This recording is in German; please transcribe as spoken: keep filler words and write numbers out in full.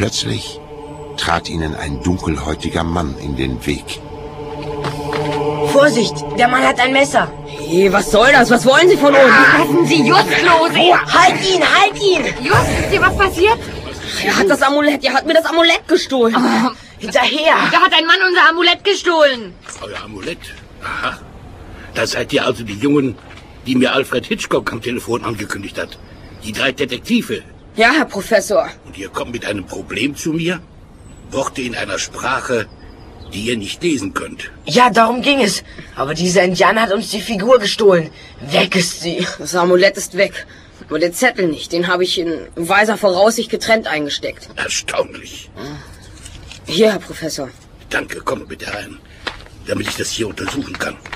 Plötzlich trat ihnen ein dunkelhäutiger Mann in den Weg. Vorsicht, der Mann hat ein Messer. Hey, was soll das? Was wollen Sie von uns? Lassen Sie Just los! Halt ihn, halt ihn! Just, ist dir was passiert? Er hat das Amulett, er hat mir das Amulett gestohlen. Oh. Hinterher! Da hat ein Mann unser Amulett gestohlen. Euer Amulett? Aha. Da seid ihr also die Jungen, die mir Alfred Hitchcock am Telefon angekündigt hat. Die drei Detektive. Ja, Herr Professor. Und ihr kommt mit einem Problem zu mir? Worte in einer Sprache, die ihr nicht lesen könnt. Ja, darum ging es. Aber dieser Indianer hat uns die Figur gestohlen. Weg ist sie. Das Amulett ist weg. Aber den Zettel nicht. Den habe ich in weiser Voraussicht getrennt eingesteckt. Erstaunlich. Hier, Herr Professor. Danke, kommt bitte rein, damit ich das hier untersuchen kann.